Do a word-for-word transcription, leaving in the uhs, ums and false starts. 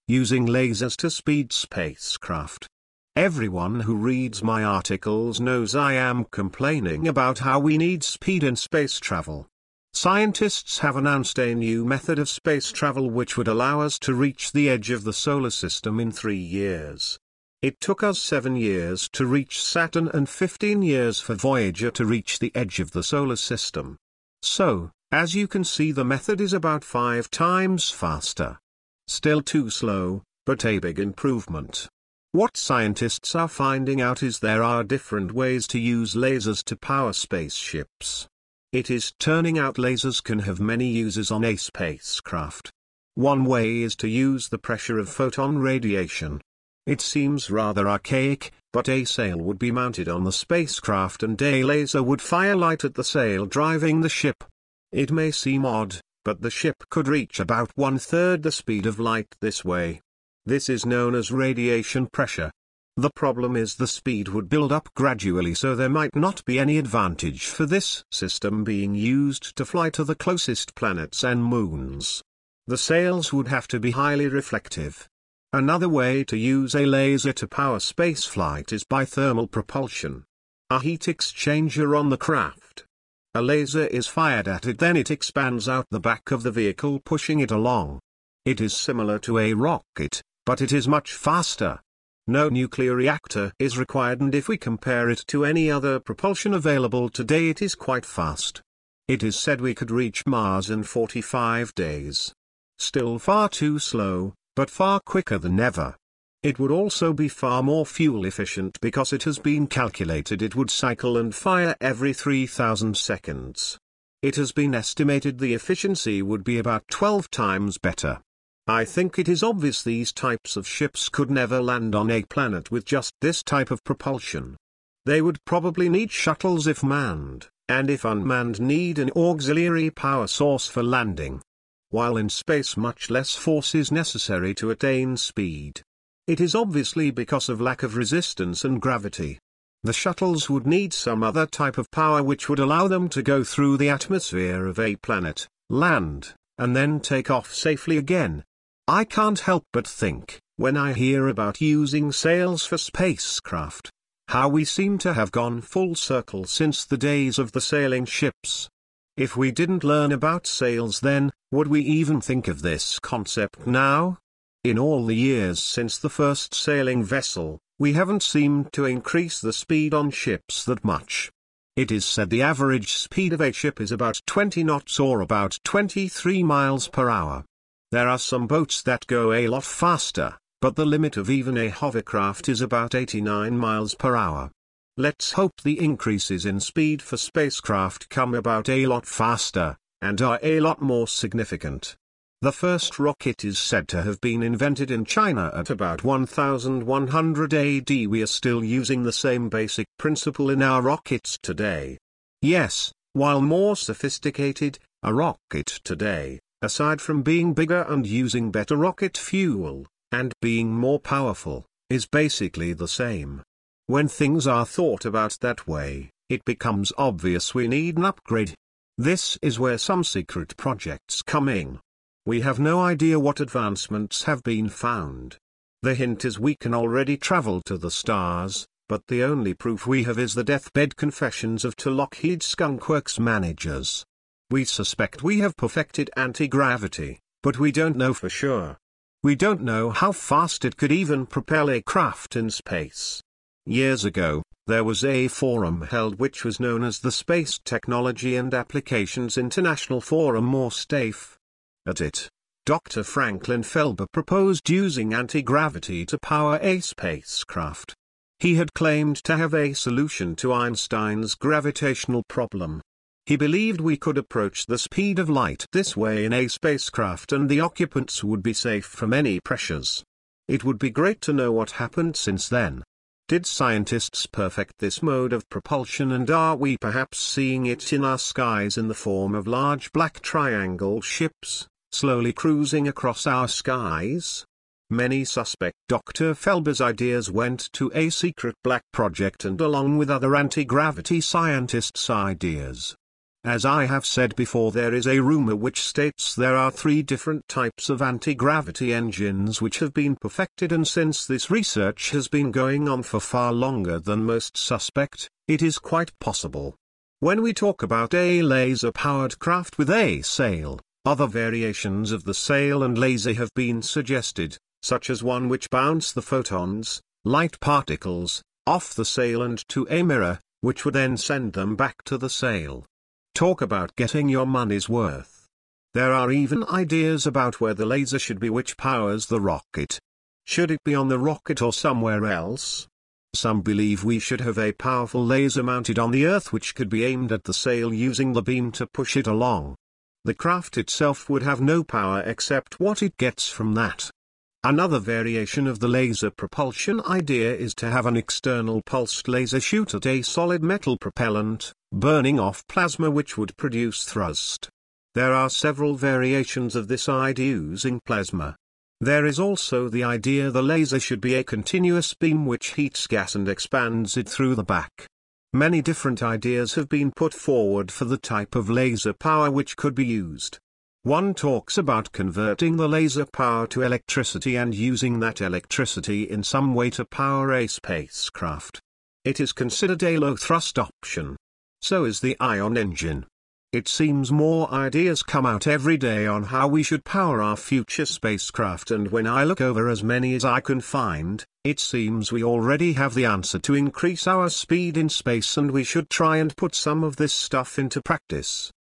using lasers to speed spacecraft. Everyone who reads my articles knows I am complaining about how we need speed in space travel. Scientists have announced a new method of space travel which would allow us to reach the edge of the solar system in three years. It took us seven years to reach Saturn and fifteen years for Voyager to reach the edge of the solar system. So, as you can see, the method is about five times faster. Still too slow, but a big improvement. What scientists are finding out is there are different ways to use lasers to power spaceships. It is turning out lasers can have many uses on a spacecraft. One way is to use the pressure of photon radiation. It seems rather archaic, but a sail would be mounted on the spacecraft and a laser would fire light at the sail driving the ship. It may seem odd, but the ship could reach about one-third the speed of light this way. This is known as radiation pressure. The problem is the speed would build up gradually, so there might not be any advantage for this system being used to fly to the closest planets and moons. The sails would have to be highly reflective. Another way to use a laser to power spaceflight is by thermal propulsion. A heat exchanger on the craft. A laser is fired at it, then it expands out the back of the vehicle, pushing it along. It is similar to a rocket, but it is much faster. No nuclear reactor is required, and if we compare it to any other propulsion available today, it is quite fast. It is said we could reach Mars in forty-five days. Still far too slow, but far quicker than ever. It would also be far more fuel efficient because it has been calculated it would cycle and fire every three thousand seconds. It has been estimated the efficiency would be about twelve times better. I think it is obvious these types of ships could never land on a planet with just this type of propulsion. They would probably need shuttles if manned, and if unmanned need an auxiliary power source for landing. While in space much less force is necessary to attain speed. It is obviously because of lack of resistance and gravity. The shuttles would need some other type of power which would allow them to go through the atmosphere of a planet, land, and then take off safely again. I can't help but think, when I hear about using sails for spacecraft, how we seem to have gone full circle since the days of the sailing ships. If we didn't learn about sails then, would we even think of this concept now? In all the years since the first sailing vessel, we haven't seemed to increase the speed on ships that much. It is said the average speed of a ship is about twenty knots or about twenty-three miles per hour. There are some boats that go a lot faster, but the limit of even a hovercraft is about eighty-nine miles per hour. Let's hope the increases in speed for spacecraft come about a lot faster, and are a lot more significant. The first rocket is said to have been invented in China at about one thousand one hundred A D. We are still using the same basic principle in our rockets today. Yes, while more sophisticated, a rocket today, aside from being bigger and using better rocket fuel, and being more powerful, is basically the same. When things are thought about that way, it becomes obvious we need an upgrade. This is where some secret projects come in. We have no idea what advancements have been found. The hint is we can already travel to the stars, but the only proof we have is the deathbed confessions of two Lockheed Skunk Works managers. We suspect we have perfected anti-gravity, but we don't know for sure. We don't know how fast it could even propel a craft in space. Years ago, there was a forum held which was known as the Space Technology and Applications International Forum, or STAFE. At it, Doctor Franklin Felber proposed using anti-gravity to power a spacecraft. He had claimed to have a solution to Einstein's gravitational problem. He believed we could approach the speed of light this way in a spacecraft and the occupants would be safe from any pressures. It would be great to know what happened since then. Did scientists perfect this mode of propulsion, and are we perhaps seeing it in our skies in the form of large black triangle ships, slowly cruising across our skies? Many suspect Doctor Felber's ideas went to a secret black project and along with other anti-gravity scientists' ideas. As I have said before, there is a rumor which states there are three different types of anti-gravity engines which have been perfected, and since this research has been going on for far longer than most suspect, it is quite possible. When we talk about a laser-powered craft with a sail, other variations of the sail and laser have been suggested, such as one which bounce the photons, light particles, off the sail and to a mirror, which would then send them back to the sail. Talk about getting your money's worth. There are even ideas about where the laser should be which powers the rocket. Should it be on the rocket or somewhere else? Some believe we should have a powerful laser mounted on the Earth which could be aimed at the sail using the beam to push it along. The craft itself would have no power except what it gets from that. Another variation of the laser propulsion idea is to have an external pulsed laser shoot at a solid metal propellant, burning off plasma which would produce thrust. There are several variations of this idea using plasma. There is also the idea the laser should be a continuous beam which heats gas and expands it through the back. Many different ideas have been put forward for the type of laser power which could be used. One talks about converting the laser power to electricity and using that electricity in some way to power a spacecraft. It is considered a low-thrust option. So is the ion engine. It seems more ideas come out every day on how we should power our future spacecraft, and when I look over as many as I can find, it seems we already have the answer to increase our speed in space, and we should try and put some of this stuff into practice.